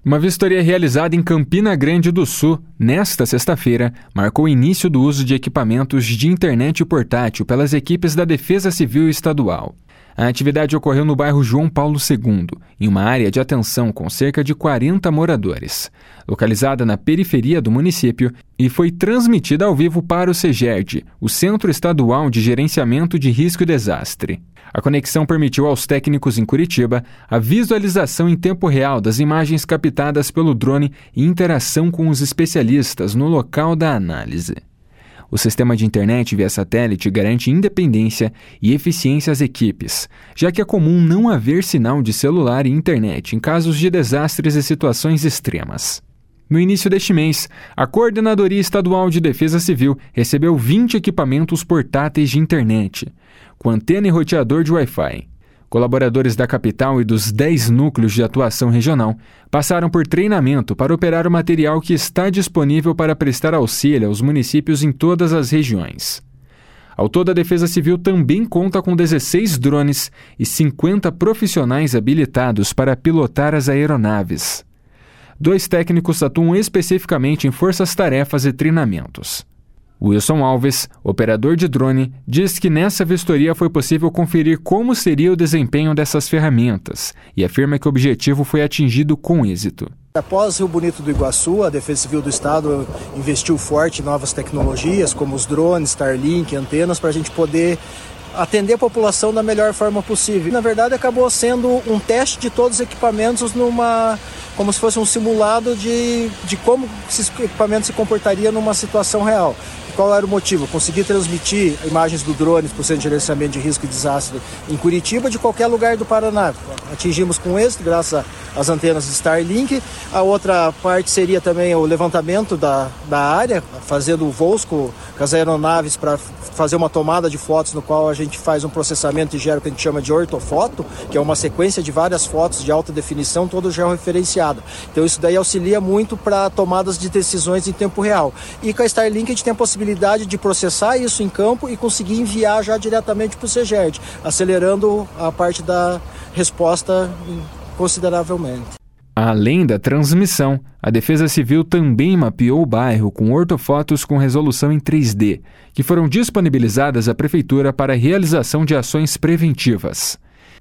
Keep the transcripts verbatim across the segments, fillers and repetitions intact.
Uma vistoria realizada em Campina Grande do Sul, nesta sexta-feira, marcou o início do uso de equipamentos de internet portátil pelas equipes da Defesa Civil Estadual. A atividade ocorreu no bairro João Paulo segundo, em uma área de atenção com cerca de quarenta moradores, localizada na periferia do município, e foi transmitida ao vivo para o CEGERD, o Centro Estadual de Gerenciamento de Risco e Desastre. A conexão permitiu aos técnicos em Curitiba a visualização em tempo real das imagens captadas pelo drone e interação com os especialistas no local da análise. O sistema de internet via satélite garante independência e eficiência às equipes, já que é comum não haver sinal de celular e internet em casos de desastres e situações extremas. No início deste mês, a Coordenadoria Estadual de Defesa Civil recebeu vinte equipamentos portáteis de internet, com antena e roteador de Wi-Fi. Colaboradores da capital e dos dez núcleos de atuação regional passaram por treinamento para operar o material que está disponível para prestar auxílio aos municípios em todas as regiões. Ao todo, a Defesa Civil também conta com dezesseis drones e cinquenta profissionais habilitados para pilotar as aeronaves. Dois técnicos atuam especificamente em forças-tarefas e treinamentos. Wilson Alves, operador de drone, diz que nessa vistoria foi possível conferir como seria o desempenho dessas ferramentas e afirma que o objetivo foi atingido com êxito. Após Rio Bonito do Iguaçu, a Defesa Civil do Estado investiu forte em novas tecnologias, como os drones, Starlink, antenas, para a gente poder atender a população da melhor forma possível. Na verdade, acabou sendo um teste de todos os equipamentos numa, como se fosse um simulado de, de como esses equipamentos se comportariam numa situação real. Qual era o motivo? Conseguir transmitir imagens do drone para o Centro de Gerenciamento de Risco e Desastre em Curitiba, de qualquer lugar do Paraná. Atingimos com êxito, graças às antenas de Starlink. A outra parte seria também o levantamento da, da área, fazendo voos com, com as aeronaves para fazer uma tomada de fotos, no qual a gente faz um processamento e gera o que a gente chama de ortofoto, que é uma sequência de várias fotos de alta definição, toda georreferenciada. Então isso daí auxilia muito para tomadas de decisões em tempo real. E com a Starlink a gente tem a possibilidade de processar isso em campo e conseguir enviar já diretamente para o CEGERD, acelerando a parte da resposta consideravelmente. Além da transmissão, a Defesa Civil também mapeou o bairro com ortofotos com resolução em três D, que foram disponibilizadas à Prefeitura para a realização de ações preventivas.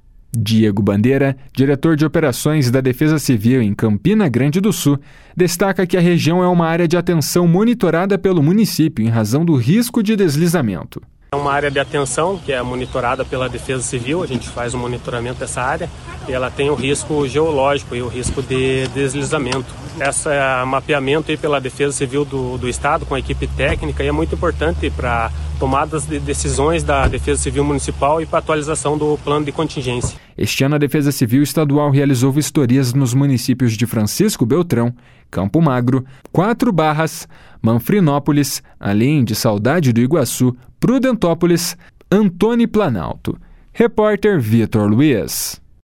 Diego Bandeira, diretor de operações da Defesa Civil em Campina Grande do Sul, destaca que a região é uma área de atenção monitorada pelo município em razão do risco de deslizamento. É uma área de atenção que é monitorada pela Defesa Civil, a gente faz o monitoramento dessa área e ela tem o risco geológico e o risco de deslizamento. Esse é mapeamento aí pela Defesa Civil do, do Estado com a equipe técnica e é muito importante para tomadas de decisões da Defesa Civil Municipal e para atualização do plano de contingência. Este ano a Defesa Civil Estadual realizou vistorias nos municípios de Francisco Beltrão, Campo Magro, Quatro Barras, Manfrinópolis, além de Saudade do Iguaçu, Prudentópolis, Antônio Planalto. Repórter Vitor Luiz.